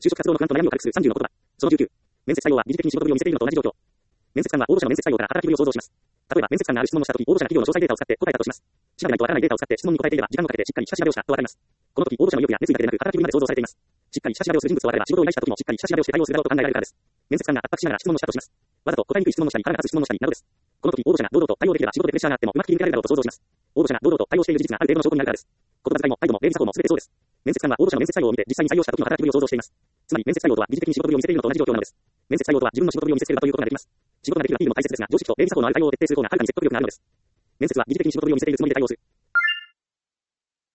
就職活動の不安と悩みを軽くする30の言葉。その19。面接採用は疑似的に仕事ぶりを見せているのと同じ状況。面接官は応募者の面接採用から働きぶりを想像します。例えば面接官がある質問をしたとき、応募者が企業の詳細データを使って答えたとします。調べないとわからないデータを使って質問に答えていれば時間をかけてしっかり下調べをしたとわかります。この時、応募者の意欲や熱意だけでなく働きぶりまで想像されています。しっかり下調べをする人物と分かれば仕事を依頼した時もしっかり下調べをして対応するだろうと考えられるからです。面接官が圧迫しながら質問をしたとします。わざと答えにくい質問をしたり、腹が立つ質問をしたりなどです。この時、応募者が堂々と対応できれば仕事でプレッシャーがあってもうまく切り抜けられるだろうと想像します。応募者が堂々と対応している事実がある程度の証拠になるからです。言葉遣いも態度も礼儀作法も全てそうです。面接官は応募者の面接採用を見て実際に採用した時の働きぶりを想像しています。つまり面接採用とは疑似的に仕事ぶりを見せているのと同じ状況なのです。面接採用とは自分の仕事ぶりを見せつける場ということができます。仕事ができるアピールも大切ですが、常識と礼儀作法のある対応を徹底する方がはるかに説得力があるのです。面接は疑似的に仕事ぶりを見せているつもりで対応する。